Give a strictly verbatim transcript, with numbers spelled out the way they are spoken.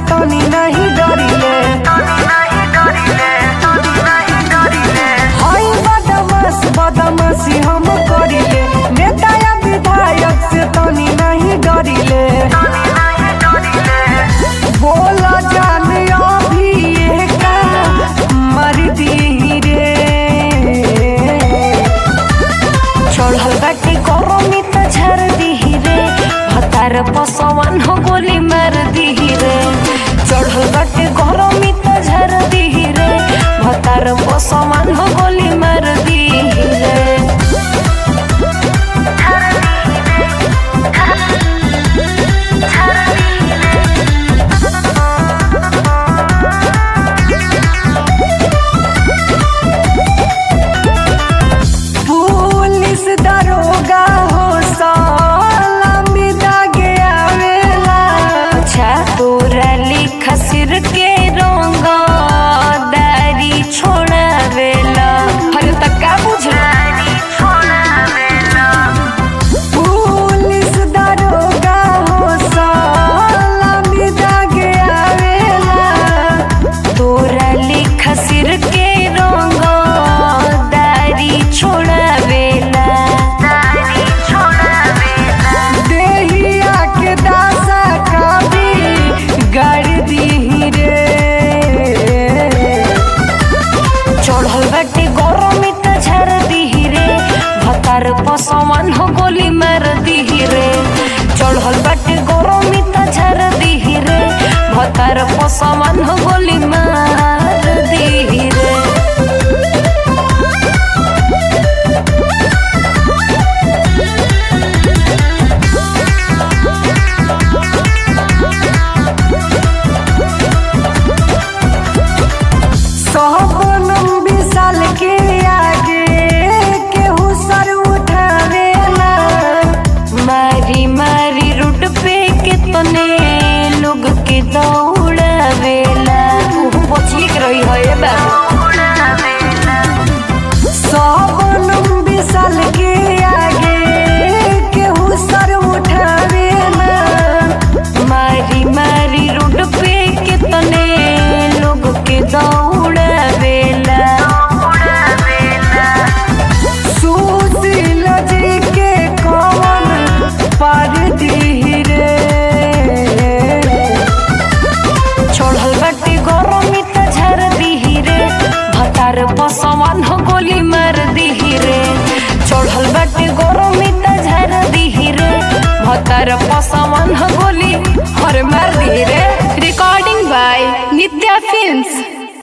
तनी नहीं डरिले हाय बदमाश बदमाशी हम करिले नेता या विधायक से तनी नहीं डरिले बोला जान अभी ये का मर दी रे चढ़ल बाटे गरमी त झर दी रे भतार पसवान हो गोली मार दी रे चढ़ल बाटे गरमी त झर दी रे भतार पसवान हो गोली मार दी रे दरोगा हो सलामी दागे आवेला तोरा लिखा सिर के रंग दारी छोड़ावेला अरे तक का बुझला पुलिस दरोगा हो सलामी दागे आवेला तोरा लिखा सिर के रंग दारी छोड़ावेला बाटे गरमी त झर दी रे भतार पसवान हो गोली मार दी रे चढ़ल बाटे गरमी त झर दी रे भतार पसवान हो गोली मार दी रे के आगे केहू सर उठावेला मारी मारी रूट पे कितने लोग के दौड़ावेला बची रही है बाबू सब विशाल के आगे केहू सर उठावेला मारी मारी रूट पे कितने लोग के दौड़ावेला पसवान हो गोली मार दी रे चढ़ल बाटे गरमी त झर दी रे भतार पसवान हो गोली हर मार दी रे रिकॉर्डिंग बाय नित्या फिल्म्स।